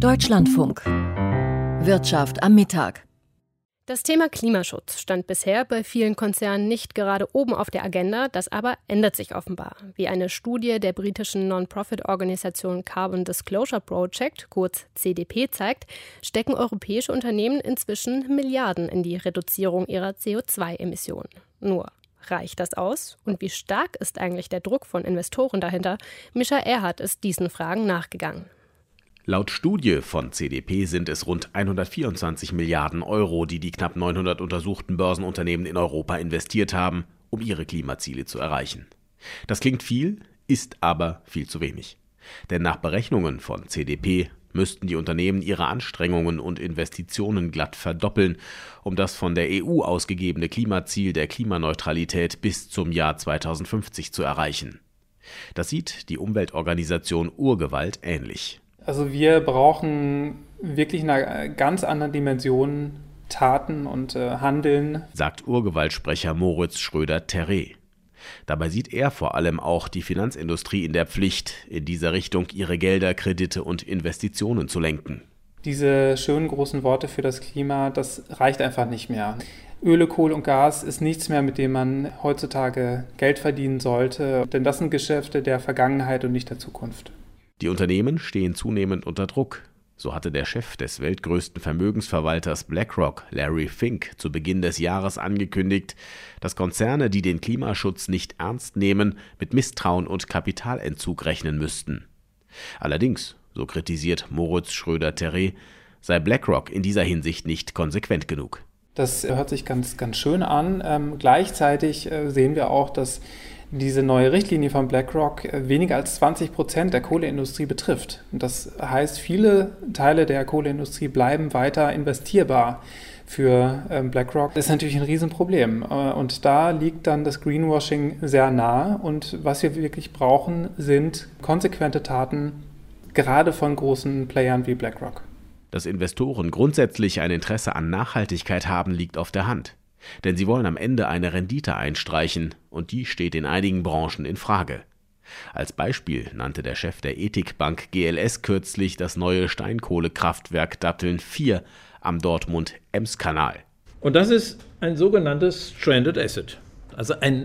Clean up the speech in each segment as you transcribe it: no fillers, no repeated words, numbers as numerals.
Deutschlandfunk. Wirtschaft am Mittag. Das Thema Klimaschutz stand bisher bei vielen Konzernen nicht gerade oben auf der Agenda, das aber ändert sich offenbar. Wie eine Studie der britischen Non-Profit-Organisation Carbon Disclosure Project, kurz CDP, zeigt, stecken europäische Unternehmen inzwischen Milliarden in die Reduzierung ihrer CO2-Emissionen. Nur, reicht das aus? Und wie stark ist eigentlich der Druck von Investoren dahinter? Mischa Erhardt ist diesen Fragen nachgegangen. Laut Studie von CDP sind es rund 124 Milliarden Euro, die knapp 900 untersuchten Börsenunternehmen in Europa investiert haben, um ihre Klimaziele zu erreichen. Das klingt viel, ist aber viel zu wenig. Denn nach Berechnungen von CDP müssten die Unternehmen ihre Anstrengungen und Investitionen glatt verdoppeln, um das von der EU ausgegebene Klimaziel der Klimaneutralität bis zum Jahr 2050 zu erreichen. Das sieht die Umweltorganisation Urgewalt ähnlich. Also wir brauchen wirklich in einer ganz anderen Dimension Taten und Handeln, sagt Urgewaltsprecher Moritz Schröder-Terré. Dabei sieht er vor allem auch die Finanzindustrie in der Pflicht, in dieser Richtung ihre Gelder, Kredite und Investitionen zu lenken. Diese schönen großen Worte für das Klima, das reicht einfach nicht mehr. Öl, Kohle und Gas ist nichts mehr, mit dem man heutzutage Geld verdienen sollte, denn das sind Geschäfte der Vergangenheit und nicht der Zukunft. Die Unternehmen stehen zunehmend unter Druck. So hatte der Chef des weltgrößten Vermögensverwalters BlackRock, Larry Fink, zu Beginn des Jahres angekündigt, dass Konzerne, die den Klimaschutz nicht ernst nehmen, mit Misstrauen und Kapitalentzug rechnen müssten. Allerdings, so kritisiert Moritz Schröder-Terré, sei BlackRock in dieser Hinsicht nicht konsequent genug. Das hört sich ganz, ganz schön an. Gleichzeitig sehen wir auch, dass diese neue Richtlinie von BlackRock weniger als 20% der Kohleindustrie betrifft. Und das heißt, viele Teile der Kohleindustrie bleiben weiter investierbar für BlackRock. Das ist natürlich ein Riesenproblem. Und da liegt dann das Greenwashing sehr nah. Und was wir wirklich brauchen, sind konsequente Taten, gerade von großen Playern wie BlackRock. Dass Investoren grundsätzlich ein Interesse an Nachhaltigkeit haben, liegt auf der Hand. Denn sie wollen am Ende eine Rendite einstreichen und die steht in einigen Branchen in Frage. Als Beispiel nannte der Chef der Ethikbank GLS kürzlich das neue Steinkohlekraftwerk Datteln 4 am Dortmund-Ems-Kanal. Und das ist ein sogenanntes Stranded Asset, also ein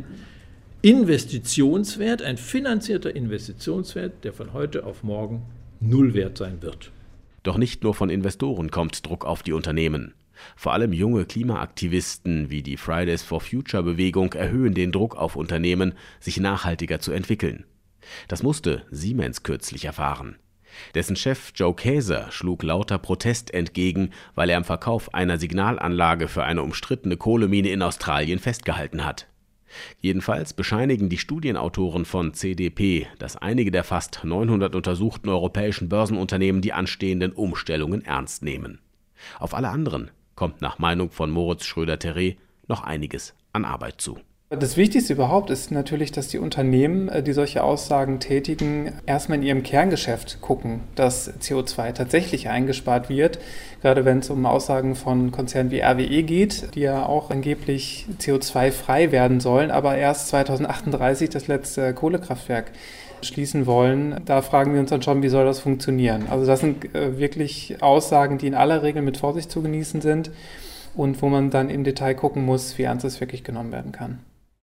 Investitionswert, ein finanzierter Investitionswert, der von heute auf morgen null wert sein wird. Doch nicht nur von Investoren kommt Druck auf die Unternehmen. Vor allem junge Klimaaktivisten wie die Fridays for Future Bewegung erhöhen den Druck auf Unternehmen, sich nachhaltiger zu entwickeln. Das musste Siemens kürzlich erfahren. Dessen Chef Joe Kaeser schlug lauter Protest entgegen, weil er am Verkauf einer Signalanlage für eine umstrittene Kohlemine in Australien festgehalten hat. Jedenfalls bescheinigen die Studienautoren von CDP, dass einige der fast 900 untersuchten europäischen Börsenunternehmen die anstehenden Umstellungen ernst nehmen. Auf alle anderen kommt nach Meinung von Moritz Schröder-Teré noch einiges an Arbeit zu. Das Wichtigste überhaupt ist natürlich, dass die Unternehmen, die solche Aussagen tätigen, erstmal in ihrem Kerngeschäft gucken, dass CO2 tatsächlich eingespart wird. Gerade wenn es um Aussagen von Konzernen wie RWE geht, die ja auch angeblich CO2-frei werden sollen, aber erst 2038 das letzte Kohlekraftwerk schließen wollen. Da fragen wir uns dann schon, wie soll das funktionieren? Also das sind wirklich Aussagen, die in aller Regel mit Vorsicht zu genießen sind und wo man dann im Detail gucken muss, wie ernst es wirklich genommen werden kann.